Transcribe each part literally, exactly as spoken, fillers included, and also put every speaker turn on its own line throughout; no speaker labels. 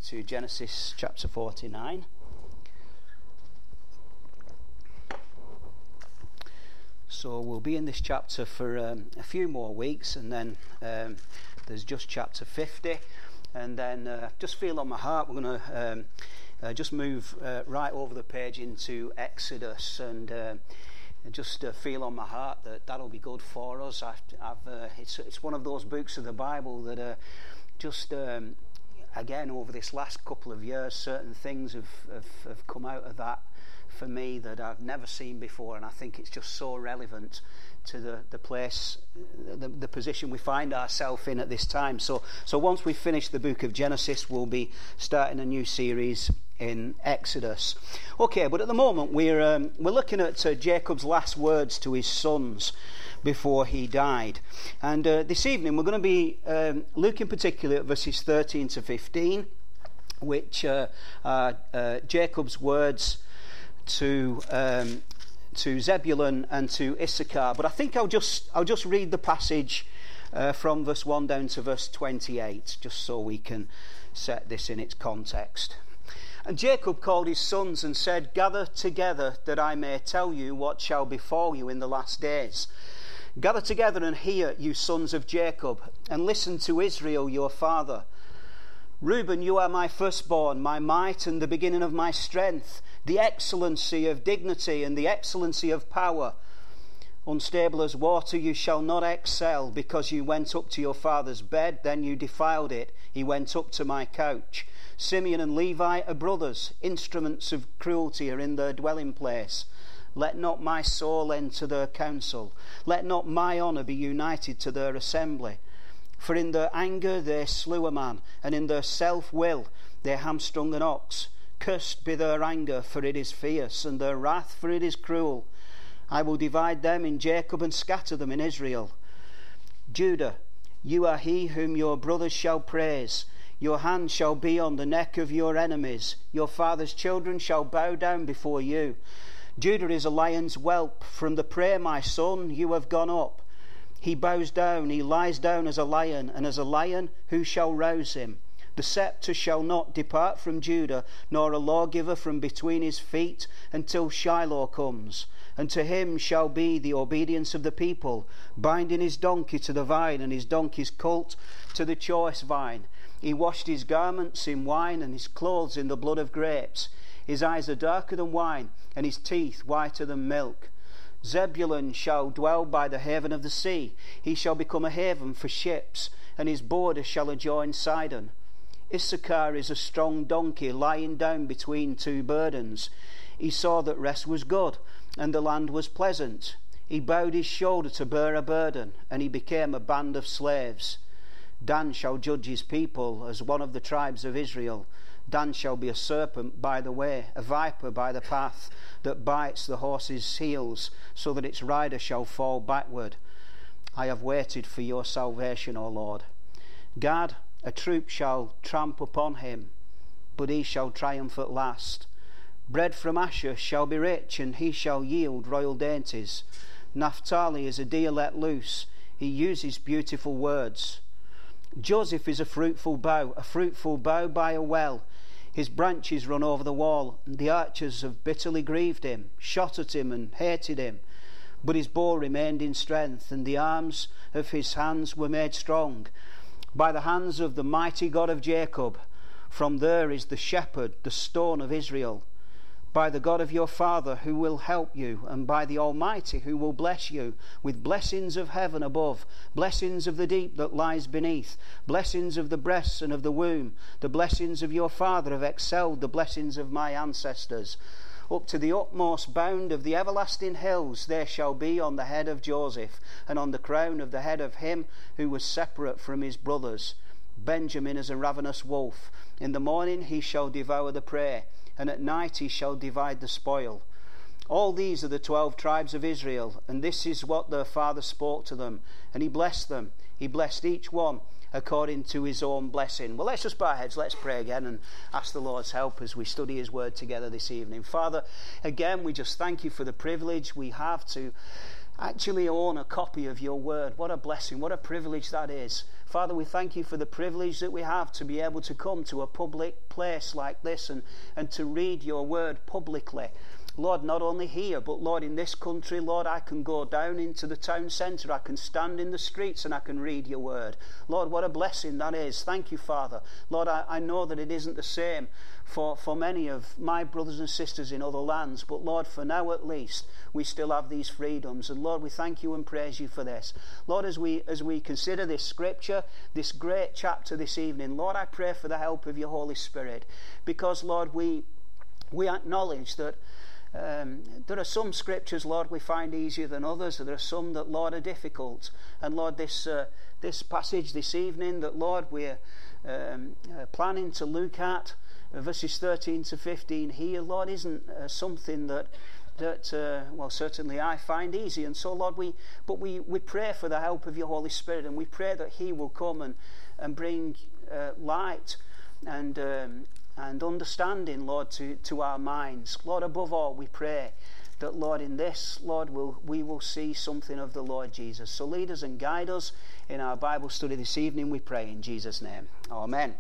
to Genesis chapter forty-nine. So we'll be in this chapter for um, a few more weeks, and then um, there's just chapter fifty, and then uh, just feel on my heart we're going to um, uh, just move uh, right over the page into Exodus, and uh, just uh, feel on my heart that that'll be good for us. I've, I've, uh, it's, it's one of those books of the Bible that uh, just um, again over this last couple of years, certain things have, have, have come out of that for me that I've never seen before, and I think it's just so relevant to the, the place, the, the position we find ourselves in at this time. So, so once we finish the book of Genesis, we'll be starting a new series in Exodus. Okay, but at the moment we're um, we're looking at uh, Jacob's last words to his sons before he died, and uh, this evening we're going to be um, looking particularly at verses thirteen to fifteen, which uh, are uh, Jacob's words to um, to Zebulun and to Issachar. But I think I'll just I'll just read the passage uh, from verse one down to verse twenty-eight, just so we can set this in its context. And Jacob called his sons and said, "Gather together, that I may tell you what shall befall you in the last days. Gather together and hear, you sons of Jacob, and listen to Israel your father. Reuben, you are my firstborn, my might and the beginning of my strength, the excellency of dignity and the excellency of power. Unstable as water you shall not excel, because you went up to your father's bed, then you defiled it. He went up to my couch. Simeon and Levi are brothers, instruments of cruelty are in their dwelling place. Let not my soul enter their council. Let not my honour be united to their assembly. For in their anger they slew a man, and in their self-will they hamstrung an ox. Cursed be their anger, for it is fierce, and their wrath, for it is cruel. I will divide them in Jacob and scatter them in Israel. Judah, you are he whom your brothers shall praise. Your hand shall be on the neck of your enemies. Your father's children shall bow down before you. Judah is a lion's whelp. From the prey, my son, you have gone up. He bows down, he lies down as a lion, and as a lion, who shall rouse him? The sceptre shall not depart from Judah, nor a lawgiver from between his feet, until Shiloh comes. And to him shall be the obedience of the people, binding his donkey to the vine, and his donkey's colt to the choice vine. He washed his garments in wine, and his clothes in the blood of grapes. His eyes are darker than wine, and his teeth whiter than milk. Zebulun shall dwell by the haven of the sea. He shall become a haven for ships, and his border shall adjoin Sidon. Issachar is a strong donkey lying down between two burdens. He saw that rest was good, and the land was pleasant. He bowed his shoulder to bear a burden, and he became a band of slaves. Dan shall judge his people as one of the tribes of Israel. Dan shall be a serpent by the way, a viper by the path, that bites the horse's heels, so that its rider shall fall backward. I have waited for your salvation, O Lord. Gad, a troop shall tramp upon him, but he shall triumph at last. Bread from Asher shall be rich, and he shall yield royal dainties. Naphtali is a deer let loose. He uses beautiful words. Joseph is a fruitful bough, a fruitful bough by a well. His branches run over the wall, and the archers have bitterly grieved him, shot at him and hated him. But his bow remained in strength, and the arms of his hands were made strong. By the hands of the mighty God of Jacob, from there is the shepherd, the stone of Israel. By the God of your father who will help you, and by the Almighty who will bless you, with blessings of heaven above, blessings of the deep that lies beneath, blessings of the breasts and of the womb. The blessings of your father have excelled the blessings of my ancestors. Up to the utmost bound of the everlasting hills there shall be on the head of Joseph, and on the crown of the head of him who was separate from his brothers. Benjamin is a ravenous wolf. In the morning he shall devour the prey, and at night he shall divide the spoil. All these are the twelve tribes of Israel, and this is what their father spoke to them. And he blessed them. He blessed each one according to his own blessing. Well, let's just bow our heads, let's pray again and ask the Lord's help as we study his word together this evening. Father, again, we just thank you for the privilege we have to actually own a copy of your word. What a blessing, what a privilege that is. Father, we thank you for the privilege that we have to be able to come to a public place like this and, and to read your word publicly. Lord, not only here, but Lord, in this country, Lord, I can go down into the town centre, I can stand in the streets and I can read your word. Lord, what a blessing that is. Thank you, Father. Lord, I, I know that it isn't the same for, for many of my brothers and sisters in other lands, but Lord, for now at least, we still have these freedoms. And Lord, we thank you and praise you for this. Lord, as we as we consider this scripture, this great chapter this evening, Lord, I pray for the help of your Holy Spirit, because Lord, we we acknowledge that Um, there are some scriptures, Lord, we find easier than others. There are some that, Lord, are difficult. And Lord, this uh, this passage this evening that, Lord, we're um, uh, planning to look at, uh, verses thirteen to fifteen here, Lord, isn't uh, something that that uh, well, certainly I find easy. And so, Lord, we but we we pray for the help of your Holy Spirit, and we pray that he will come and and bring uh, light and um, and understanding, Lord, to, to our minds. Lord, above all, we pray that, Lord, in this, Lord, we'll, we will see something of the Lord Jesus. So lead us and guide us in our Bible study this evening, we pray in Jesus' name. Amen.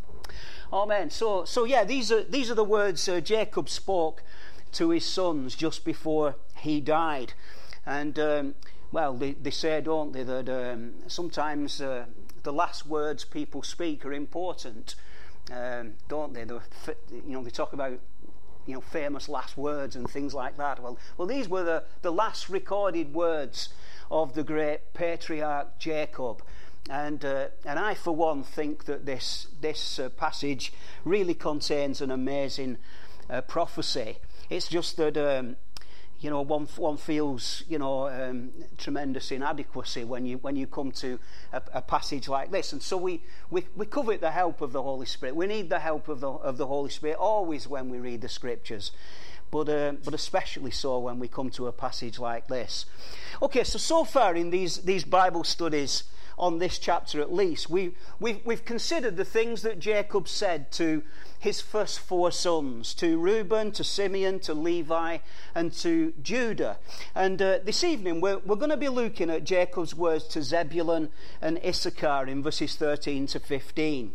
Amen. So, so yeah, these are these are the words uh, Jacob spoke to his sons just before he died. And, um, well, they, they say, don't they, that um, sometimes uh, the last words people speak are important. Um, don't they? The, you know, they talk about, you know, famous last words and things like that. Well, well, these were the, the last recorded words of the great patriarch Jacob, and uh, and I, for one, think that this this uh, passage really contains an amazing uh, prophecy. It's just that. Um, You know, one one feels, you know, um, tremendous inadequacy when you when you come to a, a passage like this, and so we, we we covet the help of the Holy Spirit. We need the help of the of the Holy Spirit always when we read the Scriptures, but uh, but especially so when we come to a passage like this. Okay, so so far in these these Bible studies on this chapter, at least, we we've, we've considered the things that Jacob said to his first four sons, to Reuben, to Simeon, to Levi, and to Judah. And uh, this evening we're, we're going to be looking at Jacob's words to Zebulun and Issachar in verses thirteen to fifteen.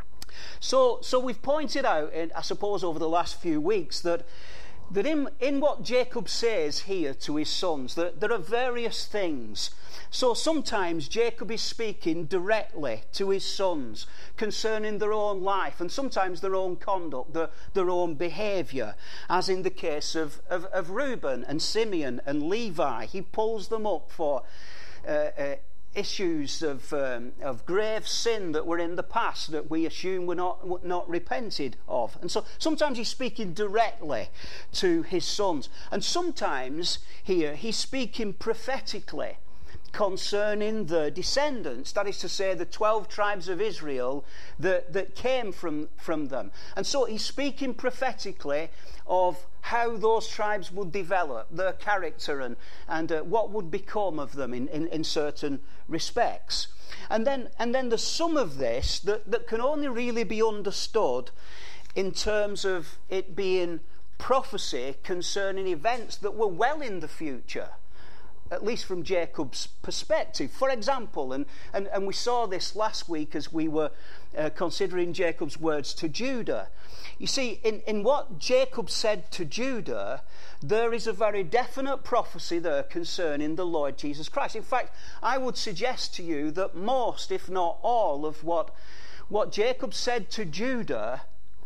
So, so we've pointed out, I suppose, over the last few weeks that that in, in what Jacob says here to his sons, that there are various things. So sometimes Jacob is speaking directly to his sons concerning their own life and sometimes their own conduct, their, their own behaviour, as in the case of, of, of Reuben and Simeon and Levi. He pulls them up for uh, uh, issues of um, of grave sin that were in the past that we assume were not were not repented of. And so sometimes he's speaking directly to his sons, and sometimes here he's speaking prophetically concerning the descendants, that is to say the twelve tribes of Israel that, that came from, from them. And so he's speaking prophetically of how those tribes would develop, their character, and, and uh, what would become of them in, in, in certain respects. And then and then there's some of this that, that can only really be understood in terms of it being prophecy concerning events that were well in the future, at least from Jacob's perspective. For example, and, and, and we saw this last week as we were uh, considering Jacob's words to Judah. You see, in, in what Jacob said to Judah, there is a very definite prophecy there concerning the Lord Jesus Christ. In fact, I would suggest to you that most, if not all, of what, what Jacob said to Judah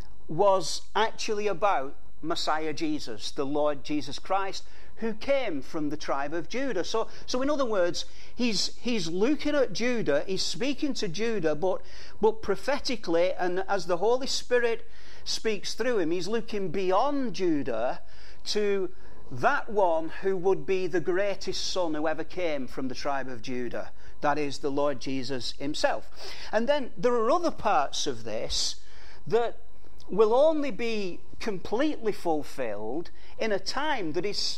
was actually about Messiah Jesus, the Lord Jesus Christ, who came from the tribe of Judah. So, so in other words, he's he's looking at Judah, he's speaking to Judah, but but prophetically, and as the Holy Spirit speaks through him, he's looking beyond Judah to that one who would be the greatest son who ever came from the tribe of Judah. That is the Lord Jesus himself. And then there are other parts of this that will only be completely fulfilled in a time that is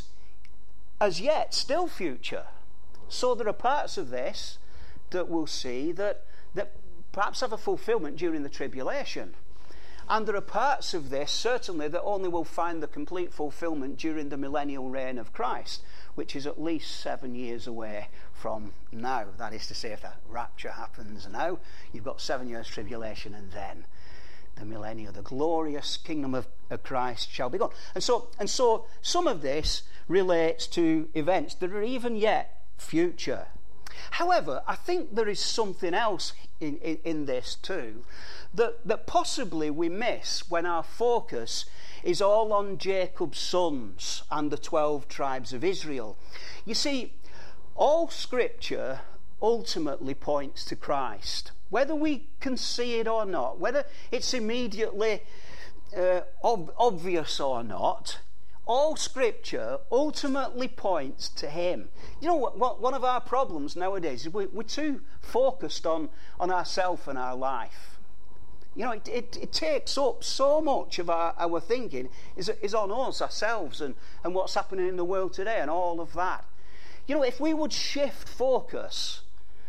as yet still future. So there are parts of this that we'll see that, that perhaps have a fulfillment during the tribulation. And there are parts of this, certainly, that only will find the complete fulfillment during the millennial reign of Christ, which is at least seven years away from now. That is to say, if the rapture happens now, you've got seven years tribulation, and then the millennium, the glorious kingdom of, of Christ shall be gone. And so, and so some of this relates to events that are even yet future. However, I think there is something else in, in, in this too that, that possibly we miss when our focus is all on Jacob's sons and the twelve tribes of Israel. You see, all Scripture ultimately points to Christ, whether we can see it or not, whether it's immediately uh, ob- obvious or not. All Scripture ultimately points to him. You know what, what one of our problems nowadays is we, we're too focused on, on ourselves and our life. You know, it, it, it takes up so much of our, our thinking is, is on us, ourselves, and, and what's happening in the world today and all of that. You know, if we would shift focus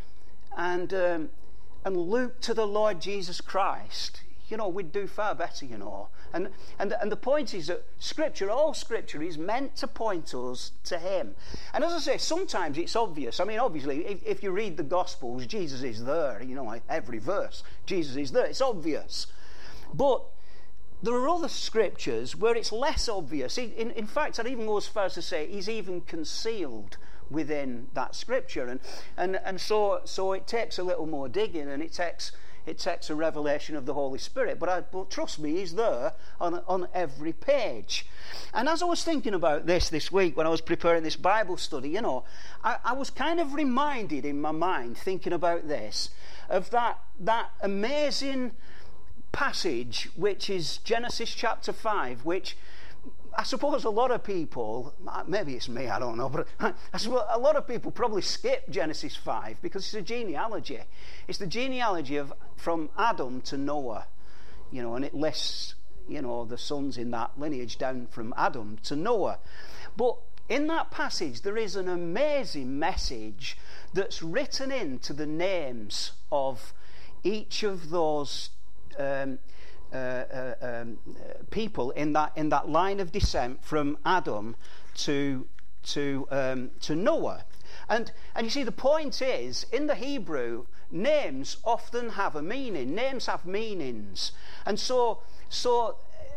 and, um, and look to the Lord Jesus Christ, you know, we'd do far better, you know. And, and, and the point is that Scripture, all Scripture is meant to point us to him. And as I say, sometimes it's obvious. I mean, obviously, if, if you read the Gospels, Jesus is there, you know, every verse, Jesus is there. It's obvious. But there are other Scriptures where it's less obvious. In, in fact, I'd even go as far as to say he's even concealed within that Scripture. And, and, and so, so it takes a little more digging, and it takes... It takes a revelation of the Holy Spirit. But, I, but trust me, he's there on, on every page. And as I was thinking about this this week when I was preparing this Bible study, you know, I, I was kind of reminded in my mind, thinking about this, of that, that amazing passage, which is Genesis chapter five, which I suppose a lot of people, maybe it's me, I don't know, but I suppose a lot of people probably skip Genesis five because it's a genealogy. It's the genealogy of from Adam to Noah, you know, and it lists, you know, the sons in that lineage down from Adam to Noah. But in that passage, there is an amazing message that's written into the names of each of those um Uh, uh, um, uh, people in that in that line of descent from Adam to to um, to Noah, and and you see the point is in the Hebrew names often have a meaning. Names have meanings, and so so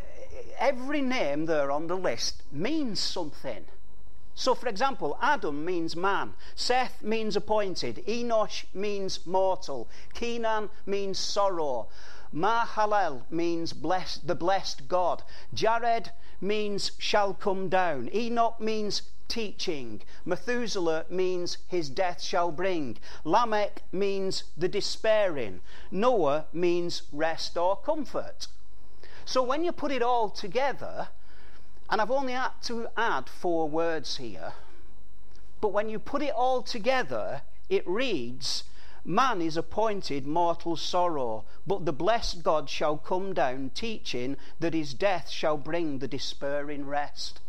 every name there on the list means something. So, for example, Adam means man, Seth means appointed, Enosh means mortal, Kenan means sorrow, Mahalalel means blessed, the blessed God, Jared means shall come down, Enoch means teaching, Methuselah means his death shall bring, Lamech means the despairing, Noah means rest or comfort. So when you put it all together, and I've only had to add four words here, but when you put it all together, it reads, man is appointed mortal sorrow, but the blessed God shall come down, teaching that his death shall bring the despairing rest.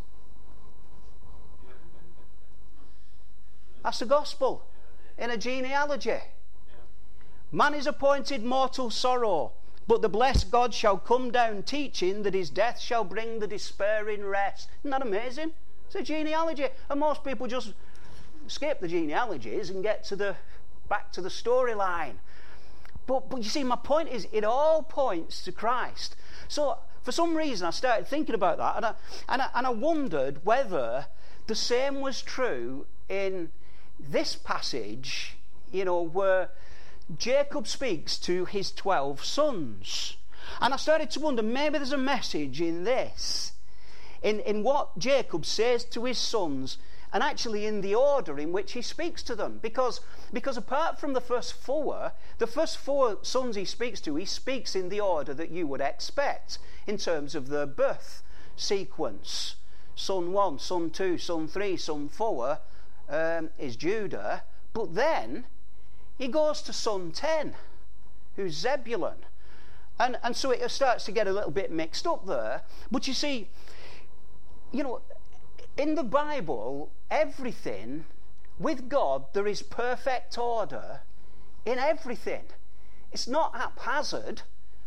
That's the gospel in a genealogy. Man is appointed mortal sorrow, but the blessed God shall come down, teaching that his death shall bring the despairing rest. Isn't that amazing? It's a genealogy, and most people just skip the genealogies and get to the back to the storyline. But but you see, my point is, it all points to Christ. So for some reason, I started thinking about that, and I and I, and I wondered whether the same was true in this passage, you know, where Jacob speaks to his twelve sons. And I started to wonder, maybe there's a message in this, in, in what Jacob says to his sons, and actually in the order in which he speaks to them. Because, because apart from the first four, the first four sons he speaks to, he speaks in the order that you would expect in terms of the birth sequence. Son one, son two, son three, son four um, is Judah. But then he goes to son ten, who's Zebulun. And, and so it starts to get a little bit mixed up there. But you see, you know, in the Bible, everything, with God, there is perfect order in everything. It's not haphazard.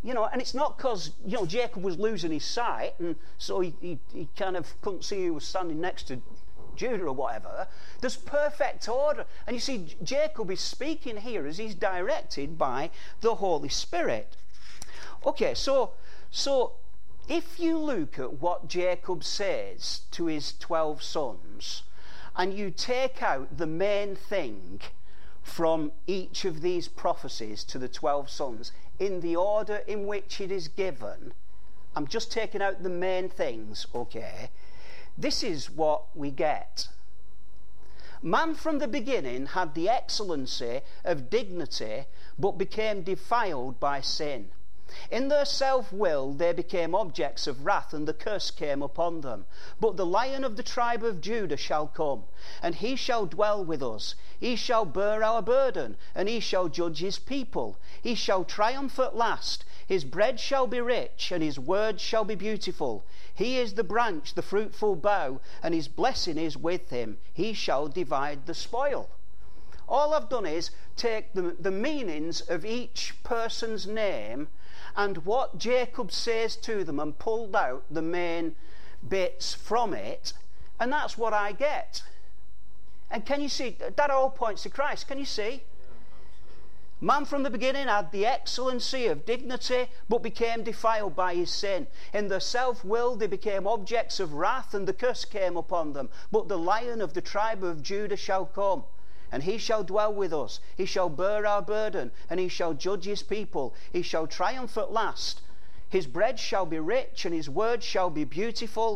You know, and it's not because, you know, Jacob was losing his sight, and so he, he, he kind of couldn't see who was standing next to Judah or whatever. There's perfect order. And you see, Jacob is speaking here as he's directed by the Holy Spirit. Okay, so, so if you look at what Jacob says to his twelve sons, and you take out the main thing from each of these prophecies to the twelve sons, in the order in which it is given, I'm just taking out the main things, okay? This is what we get. Man from the beginning had the excellency of dignity, but became defiled by sin. In their self-will they became objects of wrath, and the curse came upon them. But the Lion of the tribe of Judah shall come, and he shall dwell with us. He shall bear our burden, and he shall judge his people. He shall triumph at last. His bread shall be rich, and his word shall be beautiful. He is the branch, the fruitful bough, and his blessing is with him. He shall divide the spoil. All I've done is take the, the meanings of each person's name and what Jacob says to them, and pulled out the main bits from it, and that's what I get. And can you see, that all points to Christ. Can you see? Man from the beginning had the excellency of dignity, but became defiled by his sin. In their self-will they became objects of wrath, and the curse came upon them. But the Lion of the tribe of Judah shall come, and he shall dwell with us. He shall bear our burden, and he shall judge his people. He shall triumph at last. His bread shall be rich, and his word shall be beautiful.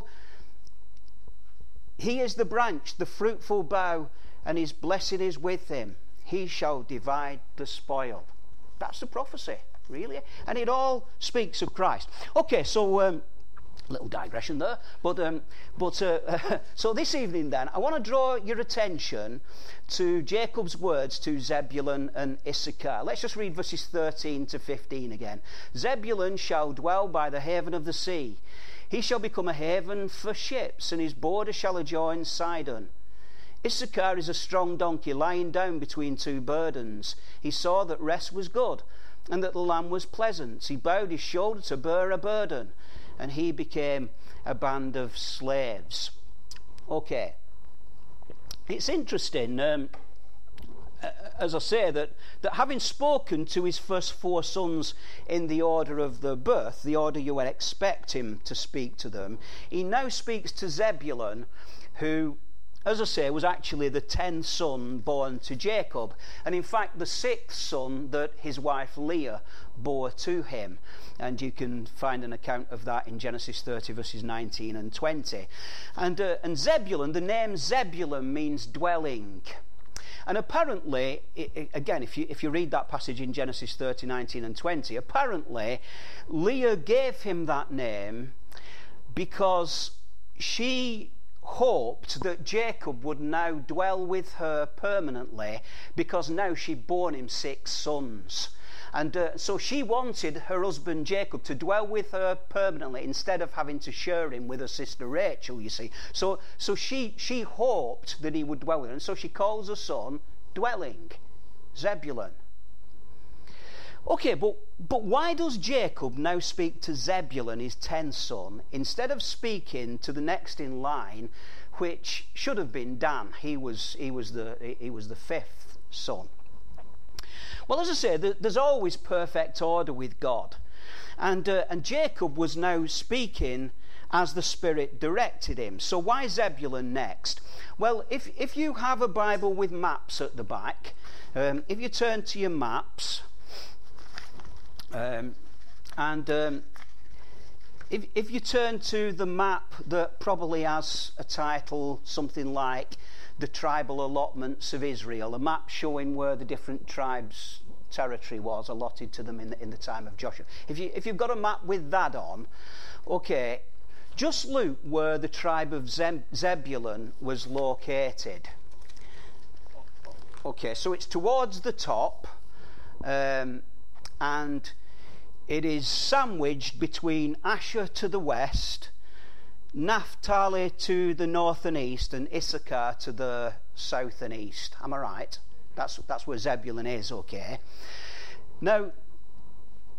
He is the branch, the fruitful bough, and his blessing is with him. He shall divide the spoil. That's the prophecy, really. And it all speaks of Christ. Okay, so... Um, little digression there, but um, but uh, so this evening then I want to draw your attention to Jacob's words to Zebulun and Issachar. Let's just read verses thirteen to fifteen again. Zebulun shall dwell by the haven of the sea. He shall become a haven for ships, and his border shall adjoin Sidon. Issachar is a strong donkey lying down between two burdens. He saw that rest was good, and that the land was pleasant. He bowed his shoulder to bear a burden, and he became a band of slaves. Okay. It's interesting, um, as I say, that, that having spoken to his first four sons in the order of their birth, the order you would expect him to speak to them, he now speaks to Zebulun, who, as I say, was actually the tenth son born to Jacob, and in fact the sixth son that his wife Leah bore to him. And you can find an account of that in Genesis thirty, verses nineteen and twenty. And, uh, and Zebulun, the name Zebulun means dwelling. And apparently, it, it, again, if you, if you read that passage in Genesis thirty, nineteen and twenty, apparently Leah gave him that name because she hoped that Jacob would now dwell with her permanently, because now she'd borne him six sons. And uh, so she wanted her husband Jacob to dwell with her permanently instead of having to share him with her sister Rachel, you see. So so she, she hoped that he would dwell with her, and so she calls her son Dwelling, Zebulun. Okay, but, but why does Jacob now speak to Zebulun, his tenth son, instead of speaking to the next in line, which should have been Dan? He was, he was, the, he was the fifth son. Well, as I say, there's always perfect order with God. And, uh, and Jacob was now speaking as the Spirit directed him. So why Zebulun next? Well, if, if you have a Bible with maps at the back, um, if you turn to your maps... Um, and um, if, if you turn to the map that probably has a title something like the tribal allotments of Israel, a map showing where the different tribes' territory was allotted to them in the, in the time of Joshua. If, you, if you've got a map with that on, okay, just look where the tribe of Zeb- Zebulun was located. Okay, so it's towards the top, um, and it is sandwiched between Asher to the west, Naphtali to the north and east, and Issachar to the south and east. Am I right? That's that's where Zebulun is, okay. Now,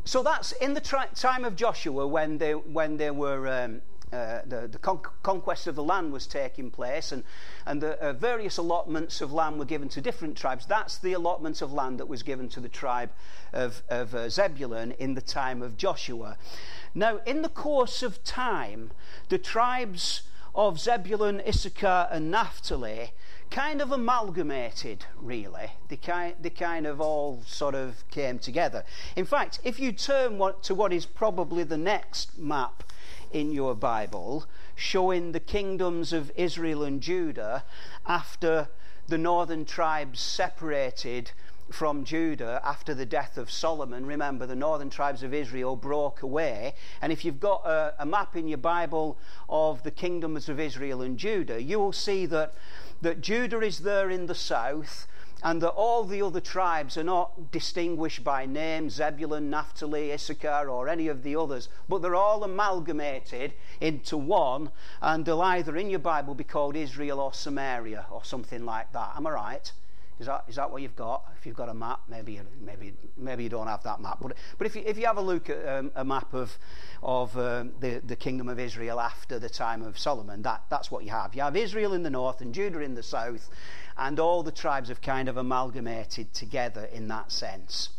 so that's in the tri- time of Joshua when they when they were um, uh, the, the con- conquest of the land was taking place, and and the uh, various allotments of land were given to different tribes. That's the allotment of land that was given to the tribe of of uh, Zebulun in the time of Joshua. Now, in the course of time, the tribes of Zebulun, Issachar, and Naphtali kind of amalgamated, really. They kind, they kind of all sort of came together. In fact, if you turn what, to what is probably the next map in your Bible, showing the kingdoms of Israel and Judah after the northern tribes separated from Judah after the death of Solomon. Remember, the northern tribes of Israel broke away, and if you've got a, a map in your Bible of the kingdoms of Israel and Judah, you will see that that Judah is there in the south, and that all the other tribes are not distinguished by name, Zebulun, Naphtali, Issachar, or any of the others, but they're all amalgamated into one, and they'll either in your Bible be called Israel or Samaria or something like that. Am I right? Is that is that what you've got? If you've got a map, maybe you, maybe maybe you don't have that map. But but if you if you have a look at um, a map of of um, the the kingdom of Israel after the time of Solomon, that that's what you have. You have Israel in the north and Judah in the south, and all the tribes have kind of amalgamated together in that sense.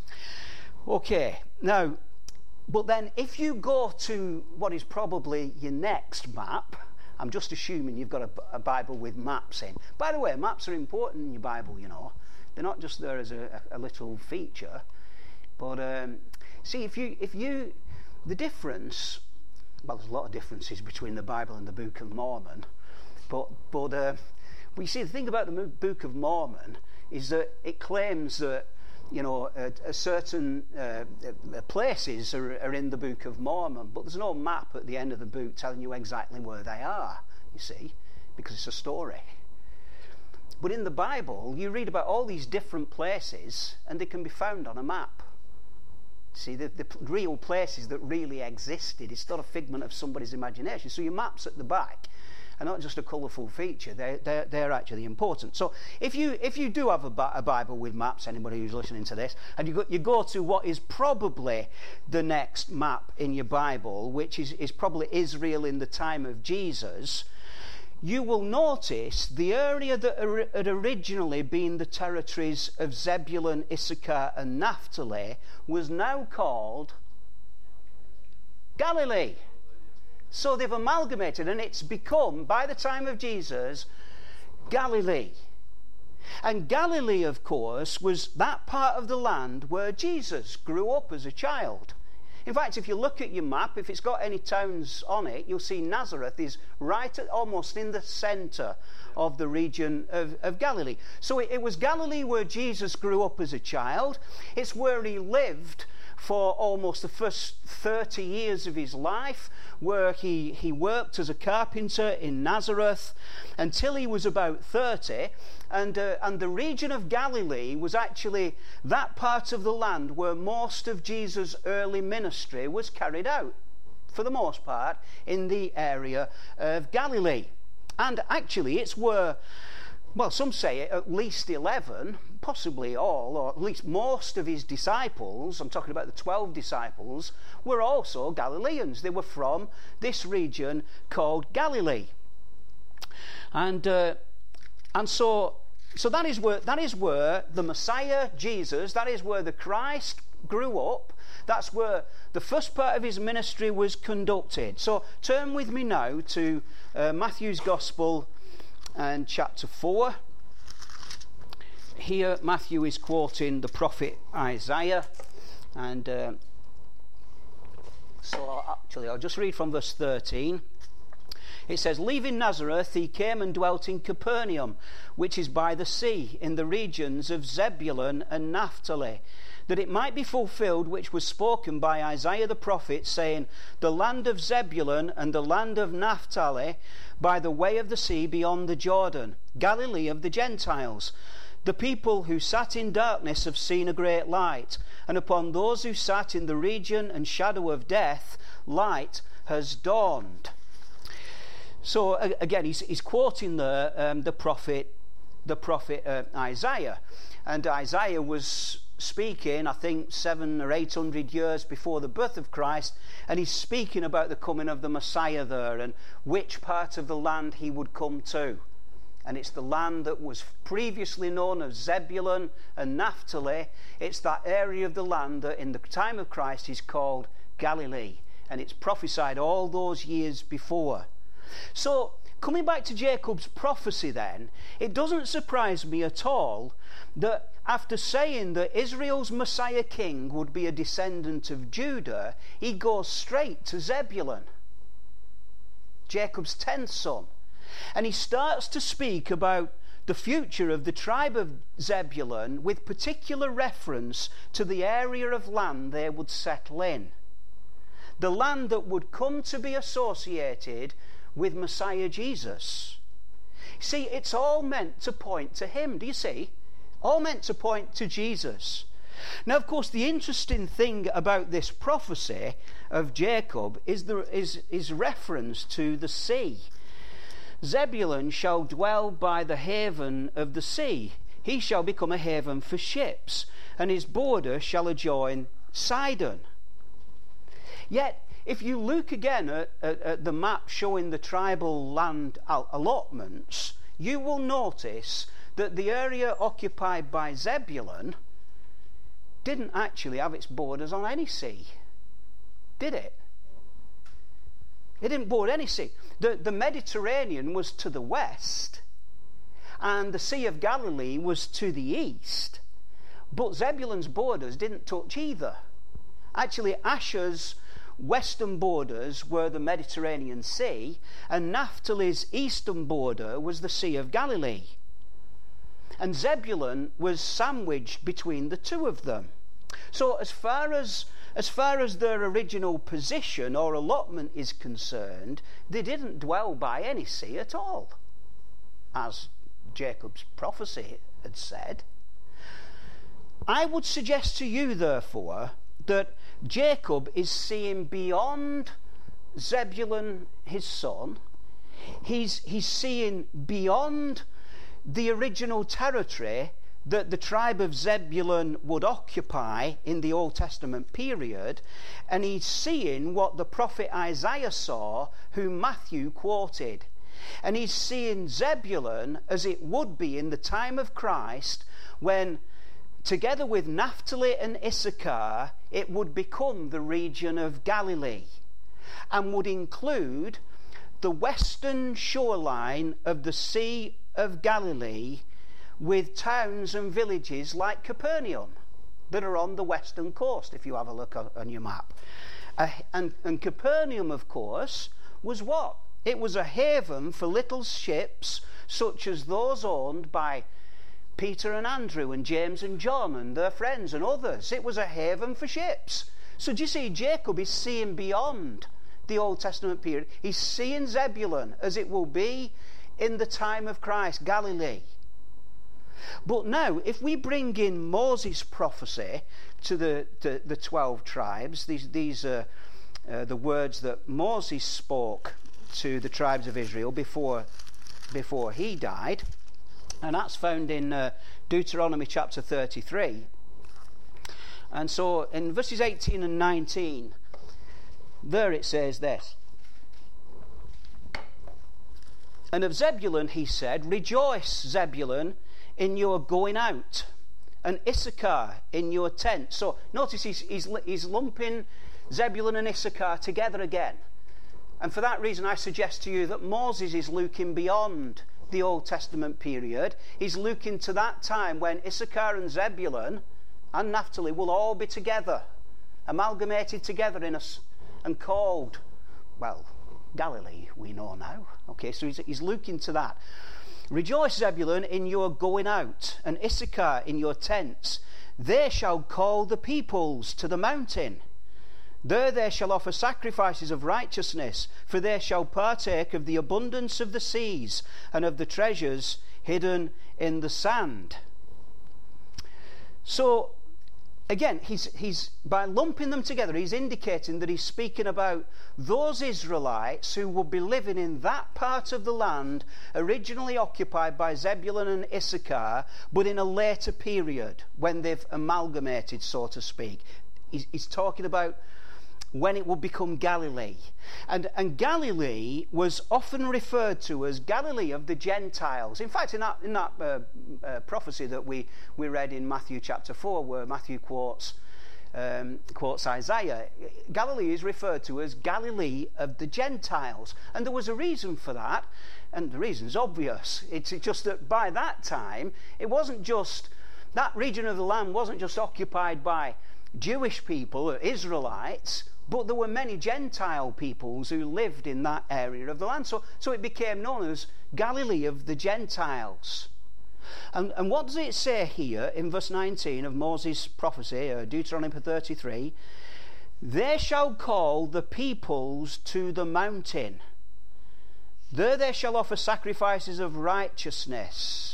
Okay, now, but then if you go to what is probably your next map. I'm just assuming you've got a, a Bible with maps in. By the way, maps are important in your Bible, you know. They're not just there as a, a little feature. But um, see, if you, if you, the difference, well, there's a lot of differences between the Bible and the Book of Mormon. But, but, uh, but you see, the thing about the Book of Mormon is that it claims that, you know, a, a certain uh, places are, are in the Book of Mormon, but there's no map at the end of the book telling you exactly where they are, you see, because it's a story. But in the Bible, you read about all these different places, and they can be found on a map. See, the, the real places that really existed. It's not a figment of somebody's imagination. So your map's at the back are not just a colourful feature, they're, they're, they're actually important. So if you if you do have a, a Bible with maps, anybody who's listening to this, and you go, you go to what is probably the next map in your Bible, which is, is probably Israel in the time of Jesus, you will notice the area that had originally been the territories of Zebulun, Issachar, and Naphtali was now called Galilee. So they've amalgamated, and it's become, by the time of Jesus, Galilee. And Galilee, of course, was that part of the land where Jesus grew up as a child. In fact, if you look at your map, if it's got any towns on it, you'll see Nazareth is right at, almost in the centre of the region of, of Galilee. So it, it was Galilee where Jesus grew up as a child. It's where he lived for almost the first thirty years of his life, where he, he worked as a carpenter in Nazareth until he was about thirty. And, uh, and the region of Galilee was actually that part of the land where most of Jesus' early ministry was carried out, for the most part, in the area of Galilee. And actually, it's where, well, some say at least eleven, possibly all, or at least most of his disciples, I'm talking about the twelve disciples, were also Galileans. They were from this region called Galilee. And uh, and so so that is where that is where the Messiah, Jesus, that is where the Christ grew up. That's where the first part of his ministry was conducted. So turn with me now to uh, Matthew's Gospel and chapter four. Here Matthew is quoting the prophet Isaiah, and uh, so actually I'll just read from verse thirteen. It says, "Leaving Nazareth, he came and dwelt in Capernaum, which is by the sea, in the regions of Zebulun and Naphtali, that it might be fulfilled which was spoken by Isaiah the prophet, saying, the land of Zebulun and the land of Naphtali, by the way of the sea beyond the Jordan, Galilee of the Gentiles. The people who sat in darkness have seen a great light, and upon those who sat in the region and shadow of death, light has dawned." So again, he's, he's quoting the um, the prophet, the prophet uh, Isaiah, and Isaiah was speaking, I think, seven or eight hundred years before the birth of Christ, and he's speaking about the coming of the Messiah there and which part of the land he would come to. And it's the land that was previously known as Zebulun and Naphtali. It's that area of the land that in the time of Christ is called Galilee. And it's prophesied all those years before. So, coming back to Jacob's prophecy then, it doesn't surprise me at all that after saying that Israel's Messiah king would be a descendant of Judah, he goes straight to Zebulun, Jacob's tenth son. And he starts to speak about the future of the tribe of Zebulun with particular reference to the area of land they would settle in. The land that would come to be associated with Messiah Jesus. See, it's all meant to point to him, do you see? All meant to point to Jesus. Now, of course, the interesting thing about this prophecy of Jacob is, the, is, is reference to the sea. Zebulun shall dwell by the haven of the sea. He shall become a haven for ships, and his border shall adjoin Sidon. Yet, if you look again at, at, at the map showing the tribal land allotments, you will notice that the area occupied by Zebulun didn't actually have its borders on any sea, did it? It didn't border any sea. The, the Mediterranean was to the west, and the Sea of Galilee was to the east, but Zebulun's borders didn't touch either. Actually, Asher's western borders were the Mediterranean Sea, and Naphtali's eastern border was the Sea of Galilee. And Zebulun was sandwiched between the two of them. So as far as as far as their original position or allotment is concerned, they didn't dwell by any sea at all, as Jacob's prophecy had said. I would suggest to you, therefore, that Jacob is seeing beyond Zebulun, his son. He's, he's seeing beyond the original territory that the tribe of Zebulun would occupy in the Old Testament period, and he's seeing what the prophet Isaiah saw, whom Matthew quoted. And he's seeing Zebulun as it would be in the time of Christ, when together with Naphtali and Issachar, it would become the region of Galilee, and would include the western shoreline of the Sea of Galilee, with towns and villages like Capernaum that are on the western coast, if you have a look on your map. Uh, and, and Capernaum, of course, was what? It was a haven for little ships such as those owned by Peter and Andrew and James and John and their friends and others. It was a haven for ships. So do you see, Jacob is seeing beyond the Old Testament period. He's seeing Zebulun as it will be in the time of Christ, Galilee. But now, if we bring in Moses' prophecy to the, the, the twelve tribes, these, these are uh, the words that Moses spoke to the tribes of Israel before, before he died, and that's found in uh, Deuteronomy chapter thirty-three. And so in verses eighteen and nineteen, there it says this: "And of Zebulun he said, Rejoice, Zebulun, in your going out, and Issachar in your tent." So notice he's, he's, he's lumping Zebulun and Issachar together again. And for that reason I suggest to you that Moses is looking beyond the Old Testament period. He's looking to that time when Issachar and Zebulun and Naphtali will all be together, amalgamated together in a, and called, well, Galilee we know now. Okay, so he's, he's looking to that. "Rejoice, Zebulun, in your going out, and Issachar in your tents. They shall call the peoples to the mountain. There they shall offer sacrifices of righteousness, for they shall partake of the abundance of the seas and of the treasures hidden in the sand." So, again, he's, he's by lumping them together, he's indicating that he's speaking about those Israelites who would be living in that part of the land originally occupied by Zebulun and Issachar, but in a later period when they've amalgamated, so to speak. He's, he's talking about when it would become Galilee. And, and Galilee was often referred to as Galilee of the Gentiles. In fact, in that, in that uh, uh, prophecy that we, we read in Matthew chapter four, where Matthew quotes, um, quotes Isaiah, Galilee is referred to as Galilee of the Gentiles. And there was a reason for that, and the reason's obvious. It's just that by that time, it wasn't just, that region of the land wasn't just occupied by Jewish people, or Israelites, but there were many Gentile peoples who lived in that area of the land. So, so it became known as Galilee of the Gentiles. And, and what does it say here in verse nineteen of Moses' prophecy, uh, Deuteronomy thirty-three? They shall call the peoples to the mountain. There they shall offer sacrifices of righteousness.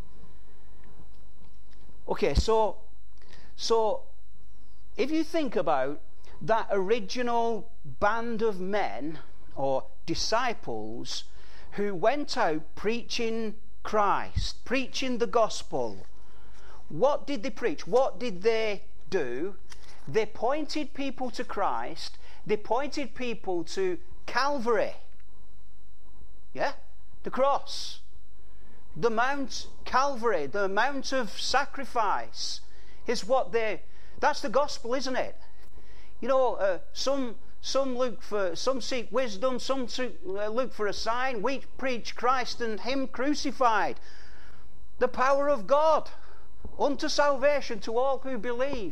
Okay, so, so if you think about that original band of men or disciples who went out preaching Christ, preaching the gospel, what did they preach? What did they do? They pointed people to Christ. They pointed people to Calvary. Yeah? The cross. The Mount Calvary, the Mount of Sacrifice is what they, that's the gospel, isn't it? You know, uh, some some look for, some seek wisdom, some seek, uh, look for a sign. We preach Christ and Him crucified. The power of God unto salvation to all who believe.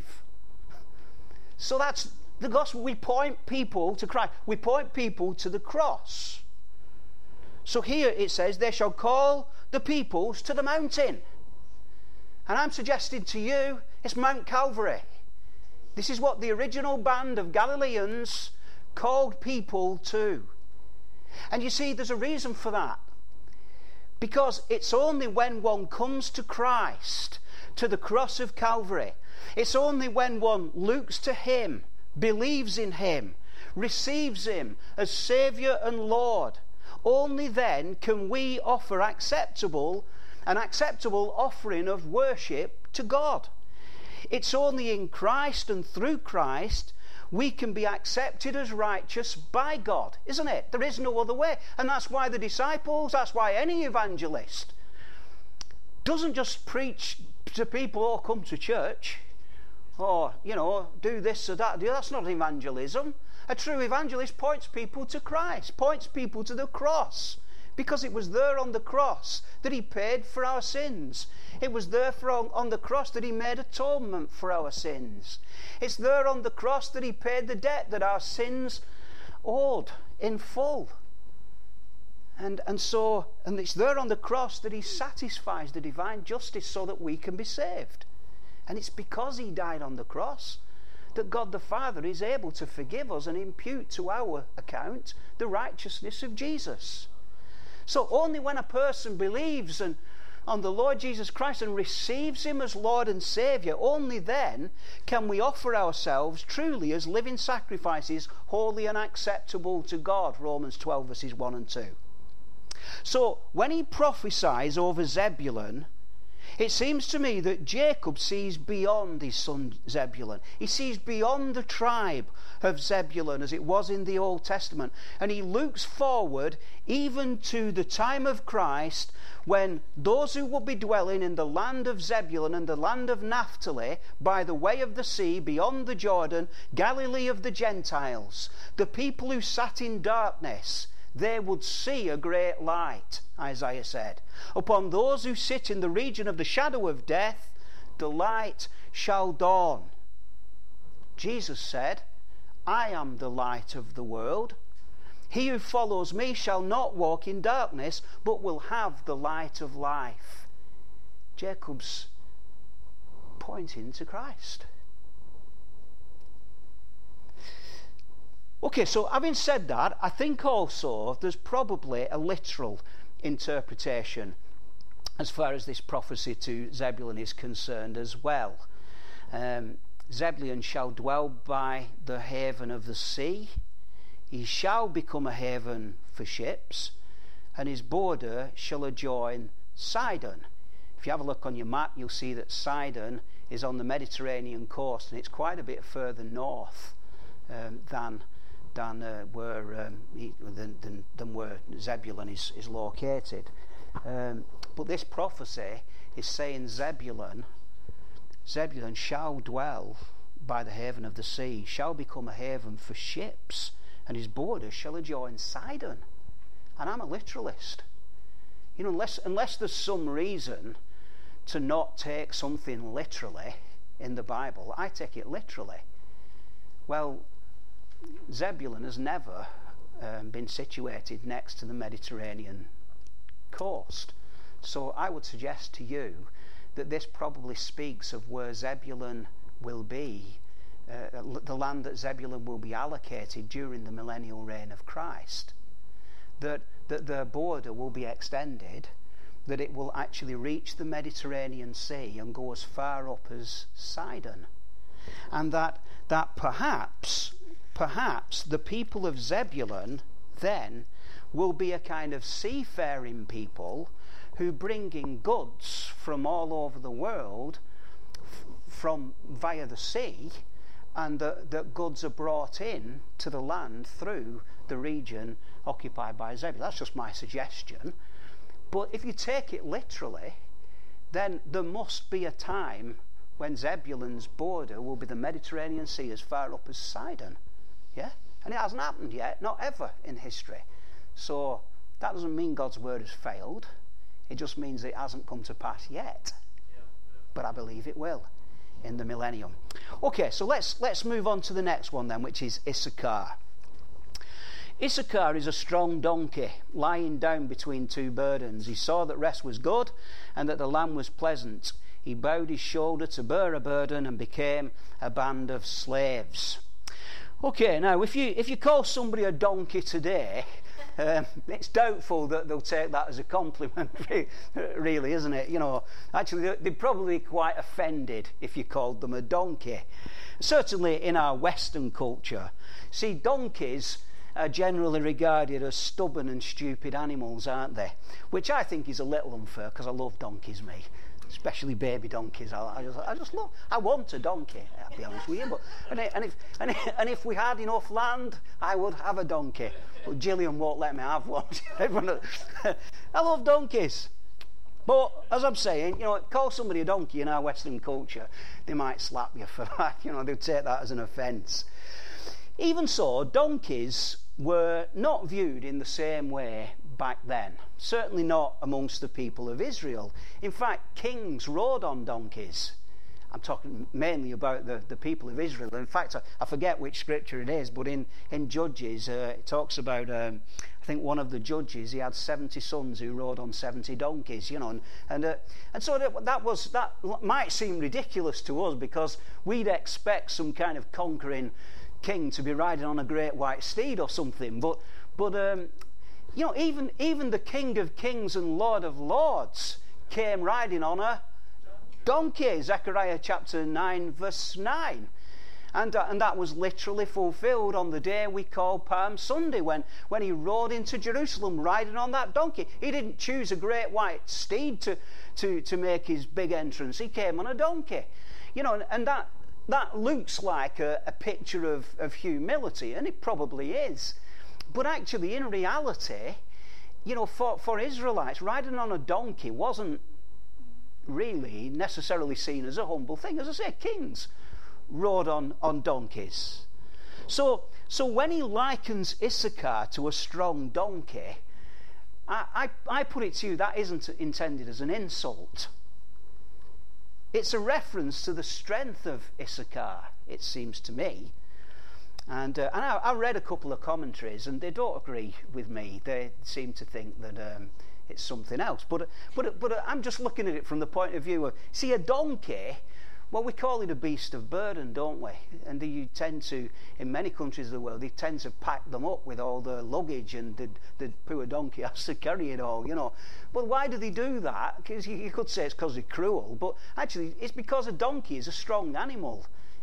So that's the gospel. We point people to Christ. We point people to the cross. So here it says, they shall call the peoples to the mountain. And I'm suggesting to you, it's Mount Calvary. This is what the original band of Galileans called people to. And you see, there's a reason for that. Because it's only when one comes to Christ, to the cross of Calvary, it's only when one looks to Him, believes in Him, receives Him as Saviour and Lord, only then can we offer acceptable, an acceptable offering of worship to God. It's only in Christ and through Christ we can be accepted as righteous by God, isn't it? There is no other way. And that's why the disciples, that's why any evangelist doesn't just preach to people, or come to church, or, you know, do this or that. That's not evangelism. A true evangelist points people to Christ, points people to the cross, because it was there on the cross that He paid for our sins. It was there for on, on the cross that He made atonement for our sins. It's there on the cross that He paid the debt that our sins owed in full. And, and so, and it's there on the cross that He satisfies the divine justice so that we can be saved. And it's because He died on the cross that God the Father is able to forgive us and impute to our account the righteousness of Jesus. So only when a person believes and on the Lord Jesus Christ and receives Him as Lord and Saviour, only then can we offer ourselves truly as living sacrifices, holy and acceptable to God, Romans twelve verses one and two. So when he prophesies over Zebulun, it seems to me that Jacob sees beyond his son Zebulun. He sees beyond the tribe of Zebulun as it was in the Old Testament. And he looks forward even to the time of Christ, when those who will be dwelling in the land of Zebulun and the land of Naphtali, by the way of the sea, beyond the Jordan, Galilee of the Gentiles, the people who sat in darkness, they would see a great light, Isaiah said. Upon those who sit in the region of the shadow of death, the light shall dawn. Jesus said, I am the light of the world. He who follows me shall not walk in darkness, but will have the light of life. Jacob's pointing to Christ. Okay, so having said that, I think also there's probably a literal interpretation as far as this prophecy to Zebulun is concerned as well. Um, Zebulun shall dwell by the haven of the sea. He shall become a haven for ships, and his border shall adjoin Sidon. If you have a look on your map, you'll see that Sidon is on the Mediterranean coast, and it's quite a bit further north um, than than uh, where um, he, than, than, than where Zebulun is, is located. Um, but this prophecy is saying Zebulun, Zebulun shall dwell by the haven of the sea, shall become a haven for ships, and his borders shall adjoin Sidon. And I'm a literalist. You know, unless unless there's some reason to not take something literally in the Bible, I take it literally. Well, Zebulun has never um, been situated next to the Mediterranean coast. So I would suggest to you that this probably speaks of where Zebulun will be, uh, the land that Zebulun will be allocated during the millennial reign of Christ. That, that their border will be extended, that it will actually reach the Mediterranean Sea and go as far up as Sidon. And that, that perhaps, perhaps the people of Zebulun then will be a kind of seafaring people who bring in goods from all over the world f- from via the sea, and that the goods are brought in to the land through the region occupied by Zebulun. That's just my suggestion. But if you take it literally, then there must be a time when Zebulun's border will be the Mediterranean Sea as far up as Sidon. Yeah? And it hasn't happened yet, not ever in history. So that doesn't mean God's word has failed. It just means it hasn't come to pass yet. Yeah, yeah. But I believe it will in the millennium. Okay, so let's let's move on to the next one then, which is Issachar. Issachar is a strong donkey, lying down between two burdens. He saw that rest was good, and that the land was pleasant. He bowed his shoulder to bear a burden, and became a band of slaves. Okay, now if you if you call somebody a donkey today, um, it's doubtful that they'll take that as a compliment, really, isn't it? You know, actually, they'd probably be quite offended if you called them a donkey. Certainly in our Western culture, see, donkeys are generally regarded as stubborn and stupid animals, aren't they? Which I think is a little unfair, because I love donkeys, me. Especially baby donkeys. I, I just, I just love. I want a donkey. I'll be honest with you. But and, and if and, and if we had enough land, I would have a donkey. But Gillian won't let me have one. Everyone, I love donkeys. But as I'm saying, you know, call somebody a donkey in our Western culture, they might slap you for that. You know, they'd take that as an offence. Even so, donkeys were not viewed in the same way back then. Certainly not amongst the people of Israel. In fact, kings rode on donkeys. I'm talking mainly about the, the people of Israel. In fact, I, I forget which scripture it is, but in, in Judges, uh, it talks about, um, I think one of the judges, he had seventy sons who rode on seventy donkeys, you know. And and, uh, and so that, that, was, that might seem ridiculous to us, because we'd expect some kind of conquering king to be riding on a great white steed or something. But, but um, you know, even, even the King of Kings and Lord of Lords came riding on a donkey. Zechariah chapter nine, verse nine. And, uh, and that was literally fulfilled on the day we call Palm Sunday, when, when he rode into Jerusalem riding on that donkey. He didn't choose a great white steed to, to, to make his big entrance. He came on a donkey. You know, and, and that, that looks like a, a picture of, of humility, and it probably is. But actually, in reality, you know, for, for Israelites, riding on a donkey wasn't really necessarily seen as a humble thing. As I say, kings rode on, on donkeys. So, so when he likens Issachar to a strong donkey, I, I, I put it to you, that isn't intended as an insult. It's a reference to the strength of Issachar, it seems to me. And, uh, and I, I read a couple of commentaries, and they don't agree with me. They seem to think that um, it's something else. But, but, but I'm just looking at it from the point of view of, see, a donkey, well, we call it a beast of burden, don't we? And you tend to, in many countries of the world, they tend to pack them up with all the luggage, and the, the poor donkey has to carry it all, you know. But why do they do that? Because you, you could say it's because they're cruel, but actually it's because a donkey is a strong animal.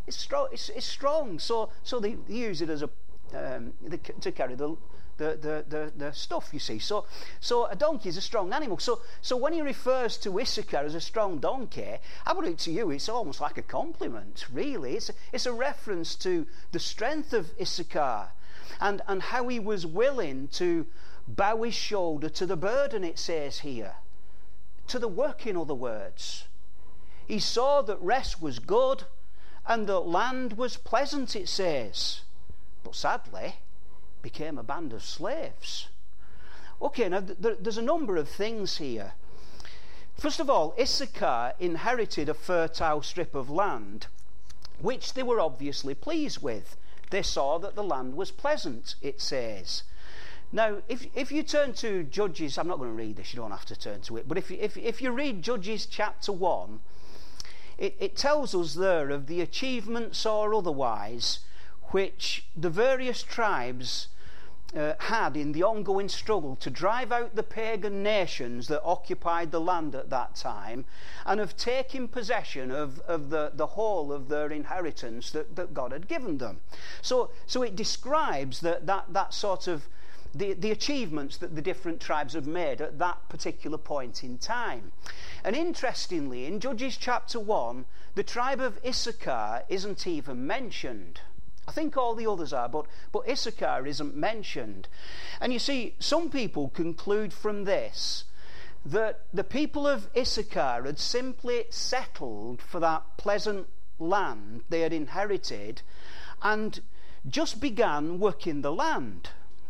It's strong. It's, it's strong. So so they, they use it as a um, to carry the the, the the the stuff. You see. So so a donkey is a strong animal. So so when he refers to Issachar as a strong donkey, I put it to you, it's almost like a compliment. Really, it's a, it's a reference to the strength of Issachar, and and how he was willing to bow his shoulder to the burden. It says here, to the work. In other words, he saw that rest was good and that land was pleasant, it says, but sadly became a band of slaves. Okay, now th- there's a number of things here. First of all, Issachar inherited a fertile strip of land, which they were obviously pleased with. They saw that the land was pleasant, it says. Now, if if you turn to Judges, I'm not going to read this, you don't have to turn to it, but if you, if, if you read Judges chapter one, It, it tells us there of the achievements or otherwise which the various tribes uh, had in the ongoing struggle to drive out the pagan nations that occupied the land at that time, and of taking possession of, of the, the whole of their inheritance that, that God had given them. So, so it describes that, that, that sort of The, the achievements that the different tribes have made at that particular point in time. And interestingly, in Judges chapter one, the tribe of Issachar isn't even mentioned. I think all the others are, but, but Issachar isn't mentioned. And you see, some people conclude from this that the people of Issachar had simply settled for that pleasant land they had inherited and just began working the land.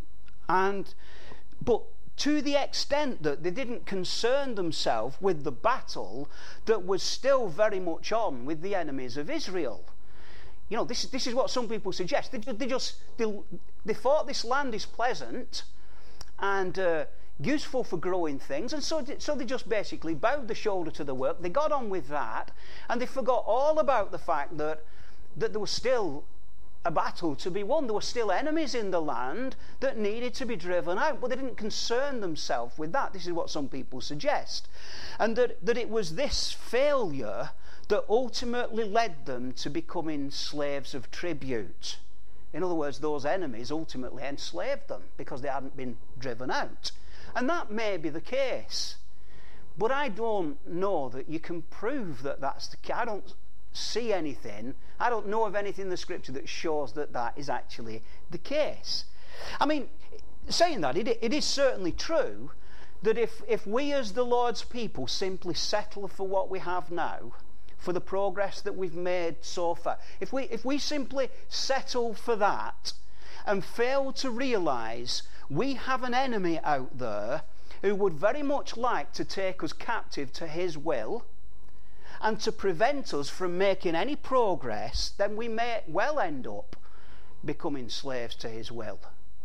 And but to the extent that they didn't concern themselves with the battle that was still very much on with the enemies of Israel. You know, this, this is what some people suggest. They, they just they, they thought this land is pleasant and uh, useful for growing things, and so so they just basically bowed the shoulder to the work. They got on with that, and they forgot all about the fact that that there was still a battle to be won. There were still enemies in the land that needed to be driven out, but they didn't concern themselves with that. This is what some people suggest. And that, that it was this failure that ultimately led them to becoming slaves of tribute. In other words, those enemies ultimately enslaved them because they hadn't been driven out. And that may be the case, but I don't know that you can prove that that's the case. I don't see anything, I don't know of anything in the scripture that shows that that is actually the case. I mean, saying that, it, it is certainly true that if, if we as the Lord's people simply settle for what we have now, for the progress that we've made so far, if we, if we simply settle for that and fail to realise we have an enemy out there who would very much like to take us captive to his will, and to prevent us from making any progress, then we may well end up becoming slaves to his will.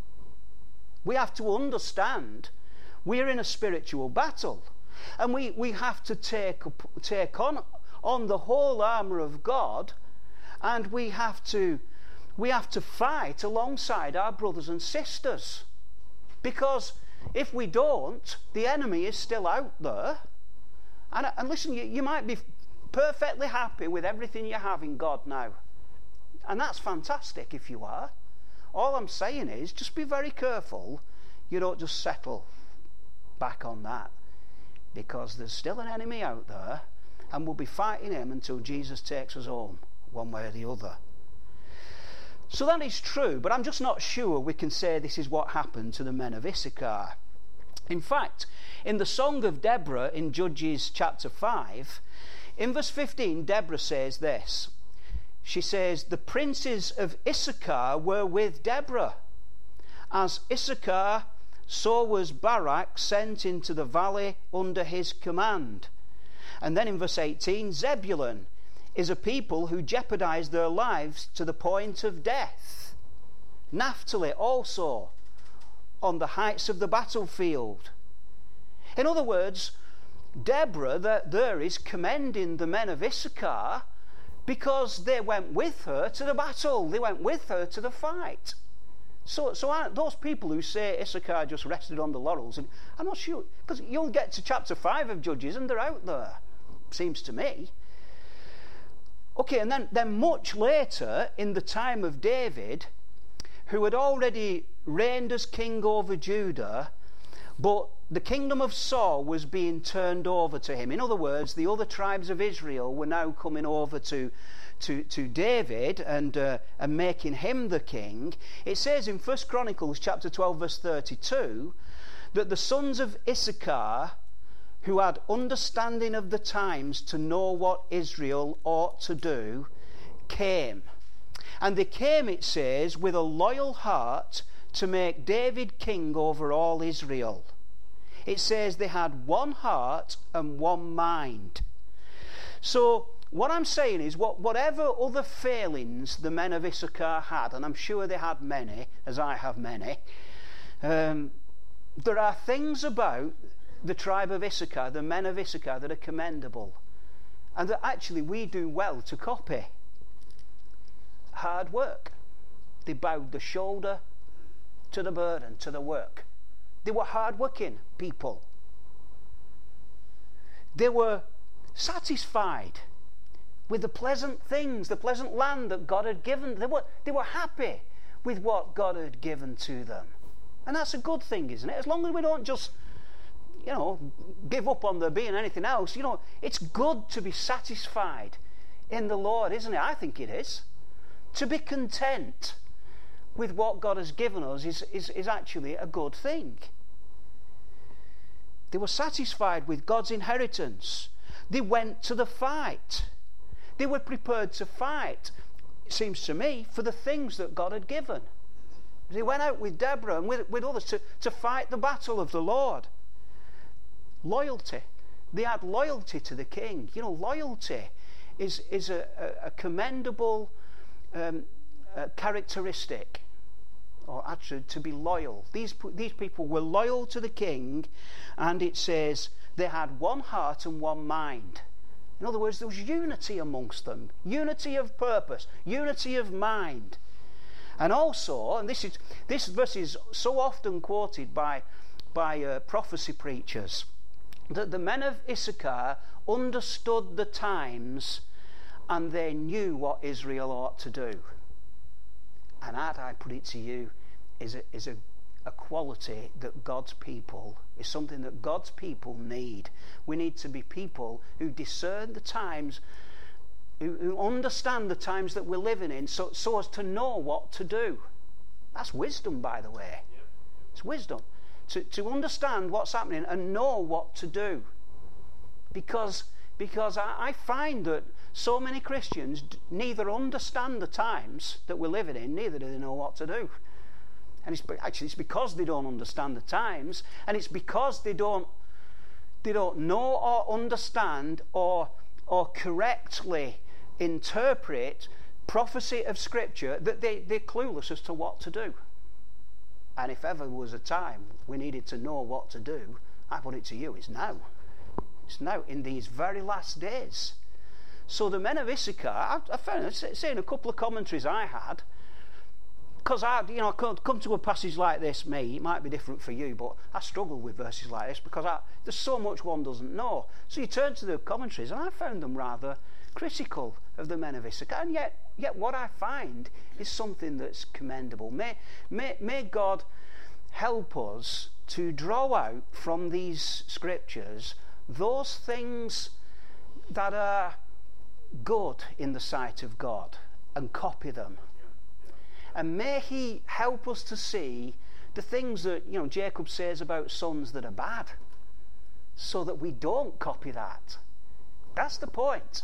We have to understand we're in a spiritual battle, and we, we have to take, take on, on the whole armour of God, and we have to we have to fight alongside our brothers and sisters, because if we don't, the enemy is still out there. And, and listen, you, you might be perfectly happy with everything you have in God now, and that's fantastic if you are. All I'm saying is just be very careful you don't just settle back on that, because there's still an enemy out there, and we'll be fighting him until Jesus takes us home, one way or the other. So that is true, but I'm just not sure we can say this is what happened to the men of Issachar. In fact, in the Song of Deborah in Judges chapter five, in verse fifteen, Deborah says this. She says, "The princes of Issachar were with Deborah. As Issachar, so was Barak sent into the valley under his command." And then in verse eighteen, Zebulun is a people who jeopardized their lives to the point of death. Naphtali also on the heights of the battlefield. In other words, Deborah that there is commending the men of Issachar because they went with her to the battle. They went with her to the fight. So, so I, those people who say Issachar just rested on the laurels, and I'm not sure, because you'll get to chapter five of Judges and they're out there, seems to me. Okay, and then, then much later, in the time of David, who had already reigned as king over Judah, but the kingdom of Saul was being turned over to him. In other words, the other tribes of Israel were now coming over to, to, to David and, uh, and making him the king. It says in First Chronicles chapter twelve, verse thirty-two, that the sons of Issachar, who had understanding of the times to know what Israel ought to do, came. And they came, it says, with a loyal heart to make David king over all Israel. It says they had one heart and one mind. So what I'm saying is, what, whatever other failings the men of Issachar had, and I'm sure they had many, as I have many, um, there are things about the tribe of Issachar, the men of Issachar, that are commendable, and that actually we do well to copy. Hard work. They bowed the shoulder to the burden, to the work. They were hard-working people. They were satisfied with the pleasant things, the pleasant land that God had given. They were, they were happy with what God had given to them. And that's a good thing, isn't it? As long as we don't just, you know, give up on there being anything else. You know, it's good to be satisfied in the Lord, isn't it? I think it is. To be content with what God has given us is, is, is actually a good thing. They were satisfied with God's inheritance. They went to the fight. They were prepared to fight, it seems to me, for the things that God had given. They went out with Deborah and with, with others to, to fight the battle of the Lord. Loyalty. They had loyalty to the king. You know, loyalty is, is a, a, a commendable um, uh, characteristic. Or actually, to be loyal. These, these people were loyal to the king, and it says they had one heart and one mind. In other words, there was unity amongst them. Unity of purpose. Unity of mind. And also, and this is this verse is so often quoted by, by uh, prophecy preachers, that the men of Issachar understood the times and they knew what Israel ought to do. And that, I put it to you, is a, is a, a quality that God's people, is something that God's people need. We need to be people who discern the times, who, who understand the times that we're living in, so, so as to know what to do. That's wisdom, by the way. It's wisdom. To, to understand what's happening and know what to do. Because, because I, I find that so many Christians d- neither understand the times that we're living in, neither do they know what to do. And it's actually it's because they don't understand the times, and it's because they don't they don't know or understand or or correctly interpret prophecy of Scripture, that they, they're clueless as to what to do. And if ever was a time we needed to know what to do, I put it to you, it's now. It's now, in these very last days. So the men of Issachar, I, I found, saying a couple of commentaries I had, because I, you know, come, come to a passage like this, me, it might be different for you, but I struggle with verses like this because I, there's so much one doesn't know. So you turn to the commentaries, and I found them rather critical of the men of Issachar. And yet, yet what I find is something that's commendable. May, may, may God help us to draw out from these scriptures those things that are good in the sight of God and copy them. And may He help us to see the things that, you know, Jacob says about sons that are bad, so that we don't copy that. That's the point.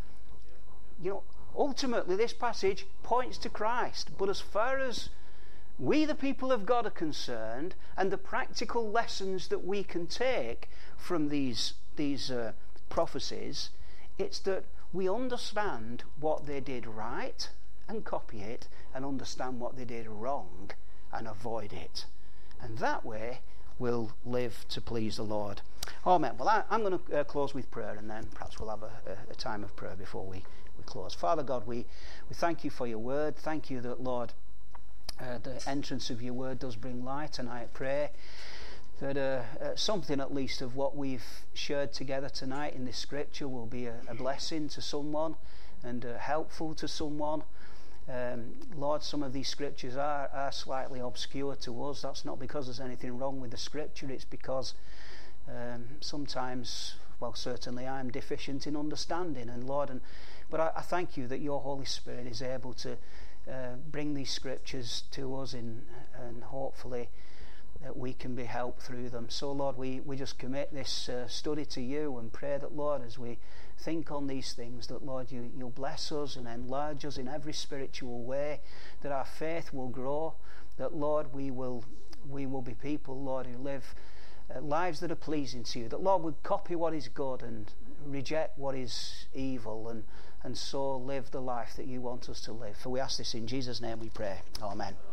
You know, ultimately this passage points to Christ, but as far as we the people of God are concerned, and the practical lessons that we can take from these these uh, prophecies, it's that we understand what they did right and copy it, and understand what they did wrong and avoid it. And that way we'll live to please the Lord. Amen. Well, I, I'm going to uh, close with prayer, and then perhaps we'll have a, a, a time of prayer before we, we close. Father God, we, we thank you for your word. Thank you that, Lord, uh, the entrance of your word does bring light, and I pray that uh, uh, something at least of what we've shared together tonight in this scripture will be a, a blessing to someone, and uh, helpful to someone. Um, Lord, some of these scriptures are, are slightly obscure to us. That's not because there's anything wrong with the scripture. It's because um, sometimes, well, certainly I'm deficient in understanding. And Lord, and but I, I thank you that your Holy Spirit is able to uh, bring these scriptures to us, in, and hopefully that we can be helped through them. So Lord, we, we just commit this uh, study to you and pray that, Lord, as we think on these things, that Lord, you, you'll bless us and enlarge us in every spiritual way, that our faith will grow, that Lord, we will we will be people, Lord, who live uh, lives that are pleasing to you, that Lord would copy what is good and reject what is evil, and, and so live the life that you want us to live. For we ask this in Jesus' name we pray. Amen.